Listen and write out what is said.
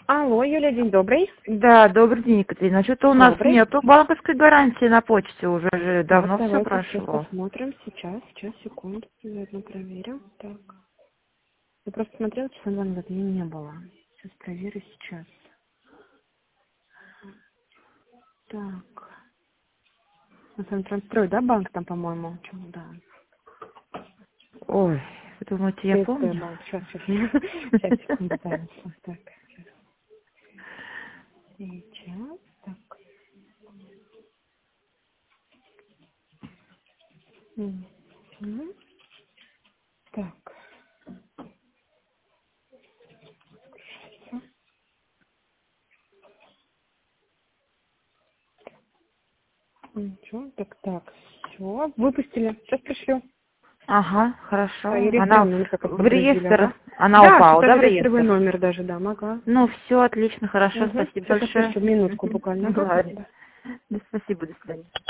Алло, Юлия, день добрый. Да, добрый день, Екатерина. Что-то у нас Добрый. нету банковской гарантии на почте уже же давно Так, все давайте сейчас прошло. посмотрим. Сейчас, секунду, заодно проверим. Так. Я просто смотрела, что онлайн в отмене не было. Сейчас проверю сейчас. Так. На самом Транстрой, да, банк там, по-моему? Да. Ой, вы думаете, я ТСП помню? банк. Сейчас, секунду, да. Так. Сейчас. Так. Мгм. Так. Ничего. Так. Все. Выпустили. Сейчас пришлю. Ага, хорошо. И реестровый Она номер как в подтвердили, ага. реестр, она Да, что упала, да, даже в реестровый реестр? номер даже, да, ага. Ну, все отлично, хорошо, Угу. спасибо Сейчас большое. отпишу, минутку буквально. Ага, Ладно. спасибо. Да, спасибо, до свидания.